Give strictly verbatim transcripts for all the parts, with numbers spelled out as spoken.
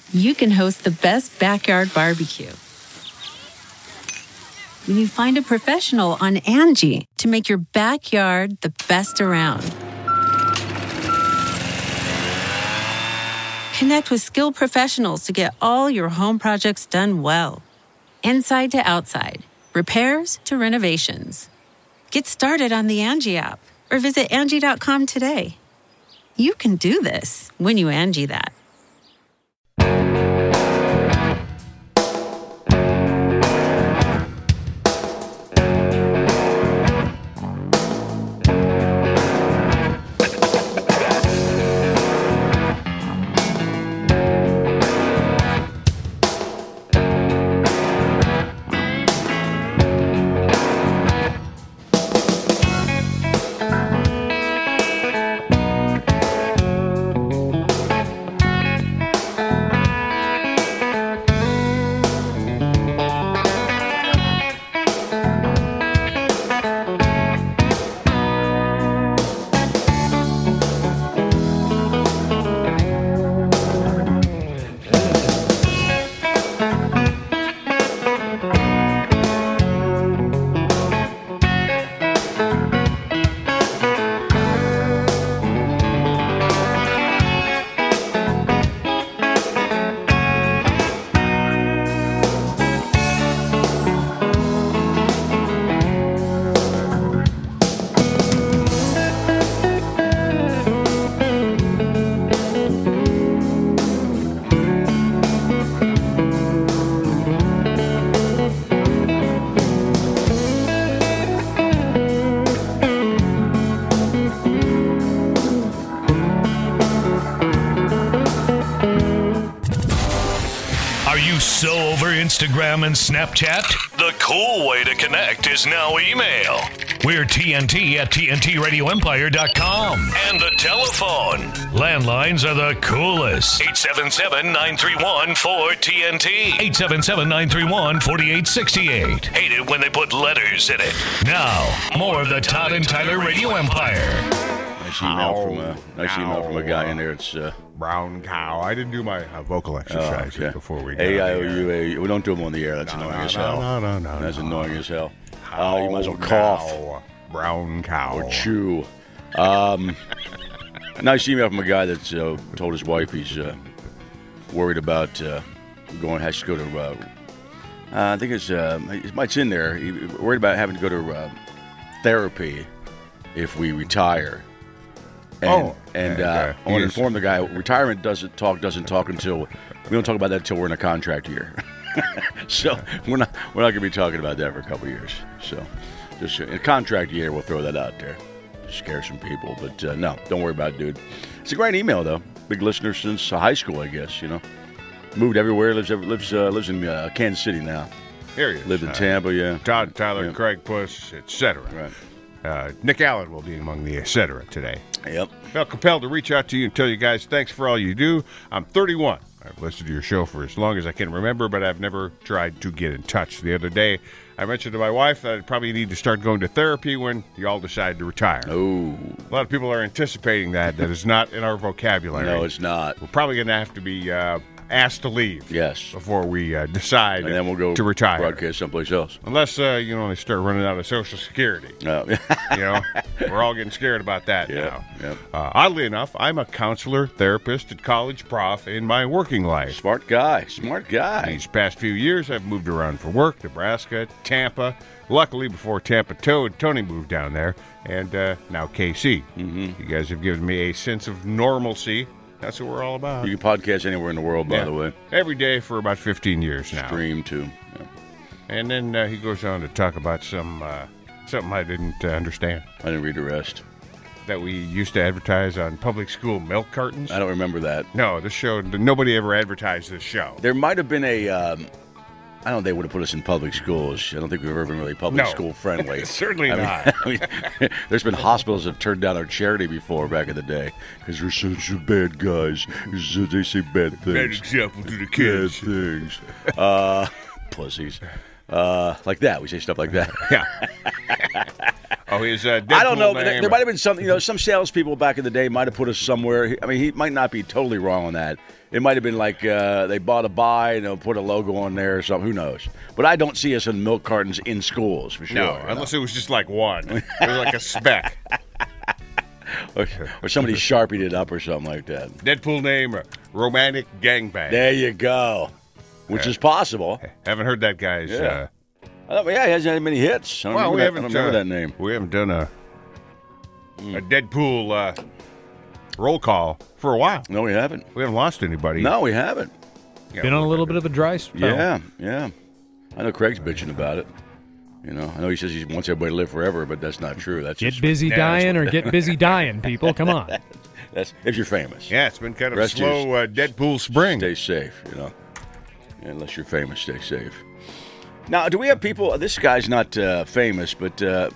you can host the best backyard barbecue. When you find a professional on Angie to make your backyard the best around. Connect with skilled professionals to get all your home projects done well. Inside to outside, repairs to renovations. Get started on the Angie app or visit Angie dot com today. You can do this when you Angie that. Instagram and Snapchat? The cool way to connect is now email. We're T N T at T N T radio empire dot com. And the telephone. Landlines are the coolest. eight seven seven, nine three one, four T N T. eight seven seven, nine three one, four eight six eight. Hate it when they put letters in it. Now, more of the Todd and Tyler Radio Empire. Nice email from a nice email from a guy in there. It's uh, brown cow. I didn't do my uh, vocal exercises oh, okay. before we got A I on O the U air. A. We don't do them on the air. That's no, annoying no, as no, hell. No, no, no. That's no. annoying as hell. How uh, you might as well cough. Now, brown cow. Or chew. Um, nice email from a guy that's uh, told his wife he's uh, worried about uh, going. Has to go to. Uh, uh, I think it's uh, it's in there. He worried about having to go to uh, therapy if we retire. And, oh, and uh, uh, I want to is. inform the guy, retirement doesn't talk doesn't talk until we don't talk about that until we're in a contract year. So we're not we're not going to be talking about that for a couple of years. So just in a contract year, we'll throw that out there to scare some people. But uh, no, don't worry about it, dude. It's a great email though. Big listener since uh, high school, I guess. You know, moved everywhere. Lives lives uh, lives in uh, Kansas City now. Here he is. Lived in uh, Tampa, yeah. Todd, Tyler, yeah. Craig, Puss, et cetera. Right. Uh, Nick Allen will be among the et cetera today. Yep. Felt compelled to reach out to you and tell you guys thanks for all you do. I'm thirty-one. I've listened to your show for as long as I can remember, but I've never tried to get in touch. The other day, I mentioned to my wife that I'd probably need to start going to therapy when you all decide to retire. Oh. A lot of people are anticipating that. That is not in our vocabulary. No, it's not. We're probably going to have to be uh, asked to leave. Yes. Before we uh, decide and then we'll go to retire. broadcast someplace else. Unless, uh, you know, they start running out of Social Security. Oh. You know, we're all getting scared about that Yep, now. yep. Uh, oddly enough, I'm a counselor, therapist, and college prof in my working life. Smart guy. Smart guy. These past few years, I've moved around for work, Nebraska, Tampa. Luckily, before Tampa Toad, Tony moved down there, and uh, now K C. Mm-hmm. You guys have given me a sense of normalcy. That's what we're all about. You can podcast anywhere in the world, by Yeah. the way. Every day for about fifteen years now. Stream, too. Yeah. And then uh, he goes on to talk about some uh, something I didn't uh, understand. I didn't read the rest. That we used to advertise on public school milk cartons. I don't remember that. No, this show, nobody ever advertised this show. There might have been a, um, I don't think they would have put us in public schools. I don't think we've ever been really public No. school friendly. Certainly I mean- not. I mean, there's been hospitals that have turned down our charity before back in the day because they're such bad guys. So they say bad things. Bad example to the Bad kids. things. Uh, pussies. Uh, like that. We say stuff like that. Yeah. Oh, his uh, Deadpool I don't know. But name. there, there might have been something. You know, some salespeople back in the day might have put us somewhere. I mean, he might not be totally wrong on that. It might have been like uh, they bought a buy and they'll put a logo on there or something. Who knows? But I don't see us in milk cartons in schools for sure. No, unless it was just like one. It was like a speck. or, or somebody sharpied it up or something like that. Deadpool name, uh, Romantic Gangbang. There you go. Which Yeah. is possible. Haven't heard that guy's. Yeah. Uh, I thought, yeah, he hasn't had many hits. I don't well, remember, we that, I haven't don't remember uh, that name. We haven't done a a Deadpool uh, roll call for a while. No, we haven't. We haven't lost anybody. No, we haven't. Yeah, Been on a we're little gonna- bit of a dry spell. Yeah, yeah. I know Craig's bitching about it. You know, I know he says he wants everybody to live forever, but that's not true. That's Get just, busy Yeah, dying or get busy dying, people. Come on. that's if you're famous. Yeah, it's been kind of a Rest slow uh, Deadpool spring. Stay safe, you know. Yeah, unless you're famous, stay safe. Now, do we have people? This guy's not uh, famous, but uh,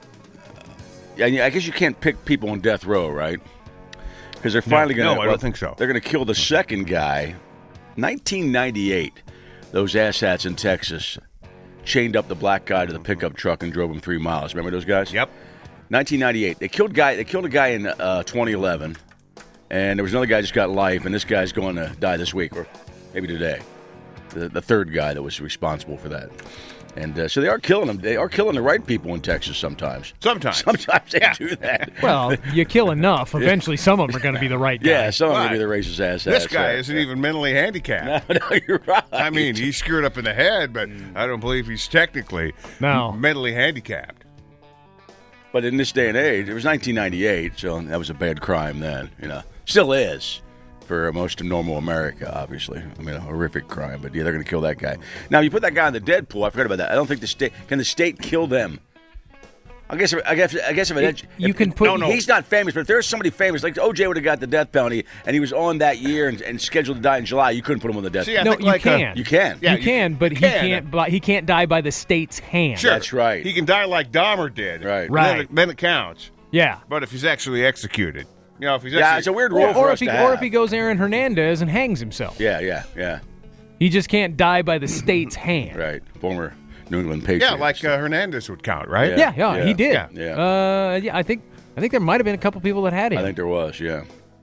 yeah, I guess you can't pick people on death row, right? Because they're finally no, going to. I don't think so. They're going to kill the second guy. nineteen ninety-eight, those asshats in Texas chained up the black guy to the pickup truck and drove him three miles. Remember those guys? Yep. nineteen ninety-eight. They killed guy. They killed a guy in uh, twenty eleven, and there was another guy just got life, and this guy's going to die this week or maybe today. The, the third guy that was responsible for that, and uh, so they are killing them. They are killing the right people in Texas sometimes. Sometimes. Sometimes they Yeah. do that. Well, you kill enough. Eventually, some of them are going to be the right guy. Yeah, some of them Right. be the racist ass. This ass, guy uh, isn't even mentally handicapped. No, no, you're right. I mean, he's screwed up in the head, but I don't believe he's technically No. mentally handicapped. But in this day and age, it was nineteen ninety-eight, so that was a bad crime then. You know, still is for most of normal America. Obviously, I mean, a horrific crime. But yeah, they're going to kill that guy. Now, you put that guy in the Deadpool. I forgot about that. I don't think the state can the state kill them. I guess. I guess. I guess if, it, You if can put- No, no. He's not famous, but if there's somebody famous, like O J would have got the death penalty, and he was on that year and, and scheduled to die in July, you couldn't put him on the death. See, I No, think you like a- can. You can. Yeah, you you can, but he can. can't. By, he can't die by the state's hand. Sure. That's right. He can die like Dahmer did. Right. Right. Then it, then it counts. Yeah. But if he's actually executed, you know, if he's Yeah, actually, it's a weird rule Or, for or us if he, to or have. if he goes Aaron Hernandez and hangs himself. Yeah, yeah, yeah. He just can't die by the state's hand. Right. Former New England Patriots. yeah, like uh, Hernandez would count, right? Yeah. Yeah, yeah, Yeah. he did. Yeah. Yeah. Uh, yeah, I think I think there might have been a couple people that had him. I think there was, yeah.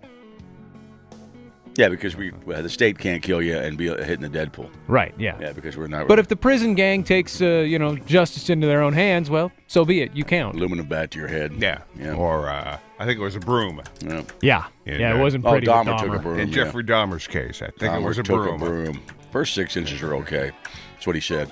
Yeah, because we well, the state can't kill you and be hitting the Deadpool. Right. Yeah. Yeah, because we're not. But if the prison gang takes uh, you know justice into their own hands, well, so be it. You count. aluminum bat to your head. Yeah. Yeah. Or uh, I think it was a broom. Yeah. Yeah. Yeah, Yeah. It yeah. wasn't Oh, pretty. with Dahmer took a Dahmer. broom. In yeah. Jeffrey Dahmer's case, I think Dahmer it was a took broom. a broom. First six inches are okay. That's what he said.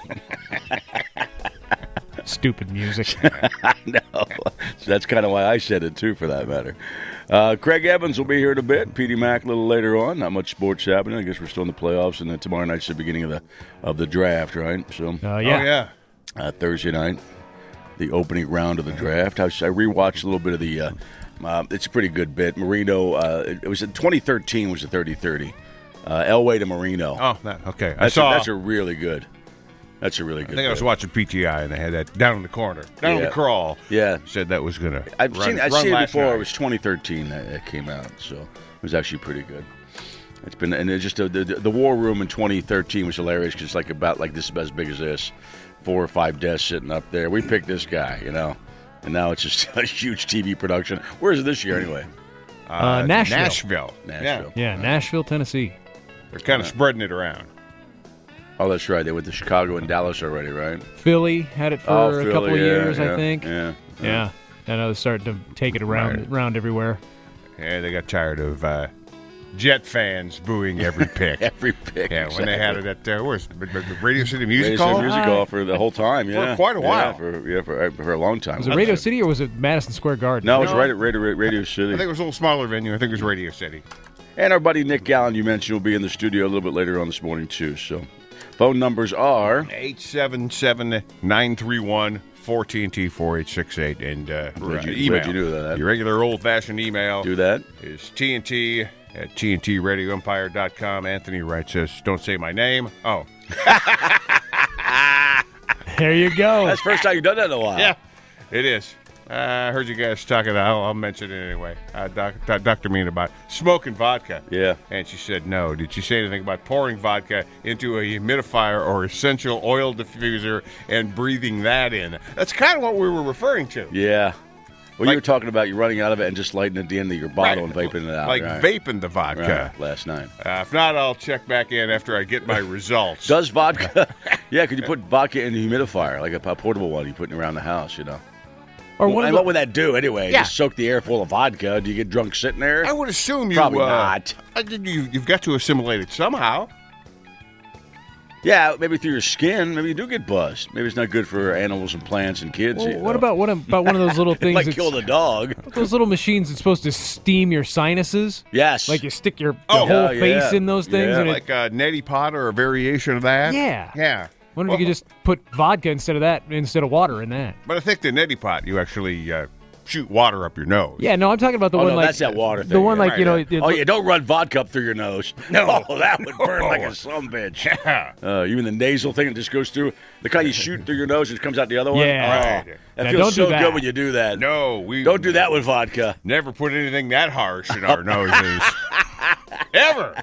Stupid music. I know. So that's kind of why I said it, too, for that matter. Uh, Craig Evans will be here in a bit. P D Mac a little later on. Not much sports happening. I guess we're still in the playoffs, and then tomorrow night's the beginning of the of the draft, right? So Uh, Oh, yeah. yeah. uh, Thursday night, the opening round of the draft. I, I rewatched a little bit of the. Uh, uh, it's a pretty good bit. Marino. Uh, it, it was in twenty thirteen. Was the thirty thirty. Uh, Elway to Marino. Oh, that, okay. I that's saw. A, that's a really good. That's a really I good. think I was bit. watching P T I and they had that down in the corner, down in Yeah. the crawl. Yeah. Said that was gonna. I've run, seen I've run seen it last before. night. It was twenty thirteen that it came out, so it was actually pretty good. It's been and it's just a, the the War Room in twenty thirteen was hilarious because it's like about like this as big as this, four or five desks sitting up there. We picked this guy, you know, and now it's just a huge T V production. Where is it this year anyway? Uh, Nashville. Nashville. Nashville. Yeah. Nashville, Tennessee. They're kind of spreading it around. Oh, that's right. They went to Chicago and Dallas already, right? Philly had it for oh, a Philly, couple of yeah, years, yeah, I think. Yeah. Yeah. I know they're starting to take it around Right. around everywhere. Yeah, they got tired of uh, Jet fans booing every pick. Every pick. Yeah, when they had it at uh, where's the Radio City Music Radio City Hall? Music Hall for the whole time, yeah. quite a while. Yeah, for, yeah, for, for a long time. Was it Radio City or was it Madison Square Garden? No, it was No. right at Radio, Radio City. I think it was a little smaller venue. I think it was Radio City. And our buddy Nick Gallen, you mentioned, will be in the studio a little bit later on this morning, too. So phone numbers are eight seven seven, nine three one, four T N T four eight six eight. And uh, Glad you- email. glad you knew that. Your regular old-fashioned email do that. is T N T at T N T radio empire dot com. Anthony writes us, don't say my name. Oh. There you go. That's the first time you've done that in a while. Yeah, it is. Uh, I heard you guys talking. I'll, I'll mention it anyway. Uh, doc, doc, Doctor Mean about smoking vodka. Yeah. And she said no. Did she say anything about pouring vodka into a humidifier or essential oil diffuser and breathing that in? That's kind of what we were referring to. Yeah. Well, Like- you were talking about you running out of it and just lighting at the end of your bottle and vaping it out. Like right. vaping the vodka. Right, last night. Uh, if not, I'll check back in after I get my results. Does vodka? Yeah, could you put vodka in the humidifier, like a, a portable one you put around the house, you know? Or Well, one and of the, what would that do anyway? Yeah. Just soak the air full of vodka? Do you get drunk sitting there? I would assume you Probably uh, not. I think you, you've got to assimilate it somehow. Yeah, maybe through your skin. Maybe you do get buzzed. Maybe it's not good for animals and plants and kids. well, you what know? about what about one of those little It things? might that's- kill the dog. Those little machines that's supposed to steam your sinuses. Yes. Like you stick your, your Oh, whole yeah, face yeah. in those things. Yeah. and it, Like a neti pot or a variation of that. Yeah. Yeah. wonder if you could just put vodka instead of that, instead of water in that. But I think the neti pot, you actually uh, shoot water up your nose. Yeah, no, I'm talking about the Oh, one no, like that's that water the thing, one yeah, like right, you know. yeah. it- Oh, yeah, don't run vodka up through your nose. No, that would burn like a son of a bitch. Yeah. Uh, even the nasal thing that just goes through. The kind you shoot through your nose and it comes out the other one. Yeah. Oh, Right. that Yeah, feels don't do so that. good when you do that. No, we Don't do that with vodka. Never put anything that harsh in our noses. Ever.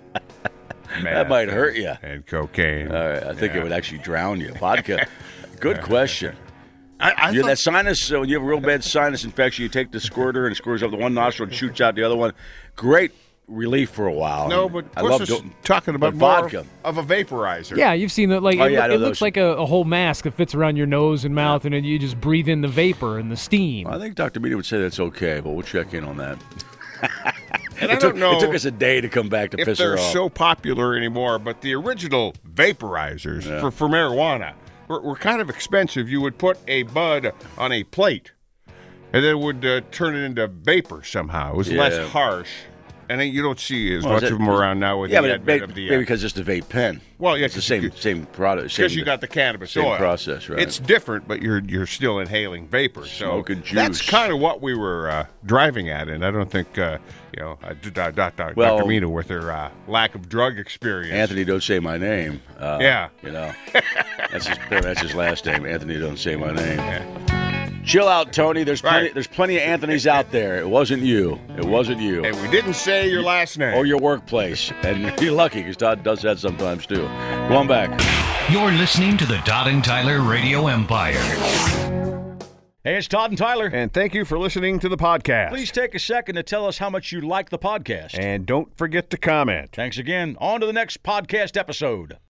That might hurt you. And cocaine. All right, I think Yeah. it would actually drown you. Vodka. Good question. I, I You thought- that sinus, uh, when you have a real bad sinus infection, you take the squirter and it squirts up the one nostril and shoots out the other one. Great relief for a while. no, but I Puss love is do- talking about but more vodka. of a vaporizer. Yeah, you've seen that. Like Oh, it, yeah, I loo- know it looks those. like a, a whole mask that fits around your nose and mouth, and then you just breathe in the vapor and the steam. I think Doctor Meany would say that's okay, but we'll check in on that. And I It don't took, know it took us a day to come back to if piss her they're off. so popular anymore, but the original vaporizers Yeah. for, for marijuana were, were kind of expensive. You would put a bud on a plate, and then it would uh, turn it into vapor somehow. It was Yeah. less harsh. And then you don't see as Well, much is of that- them around now with yeah, the but advent it, of the... maybe uh, because it's the vape pen. Well, yeah, it's the 'cause same you- same product. because same- you got the cannabis same oil. process, right? It's different, but you're you're still inhaling vapor. So Smoking that's juice. kind of what we were uh, driving at, and I don't think uh, you know uh, d- d- d- d- Well- Doctor Mina with her uh, lack of drug experience. Anthony, don't say my name. Uh, Yeah. you know, that's his that's his last name. Anthony, don't say my name. Chill out, Tony. There's plenty. Right. There's plenty of Anthonys out there. It wasn't you. It wasn't you. And we didn't say your last name. Or your workplace. And you're lucky because Todd does that sometimes too. Go on back. You're listening to the Todd and Tyler Radio Empire. Hey, it's Todd and Tyler. And thank you for listening to the podcast. Please take a second to tell us how much you like the podcast. And don't forget to comment. Thanks again. On to the next podcast episode.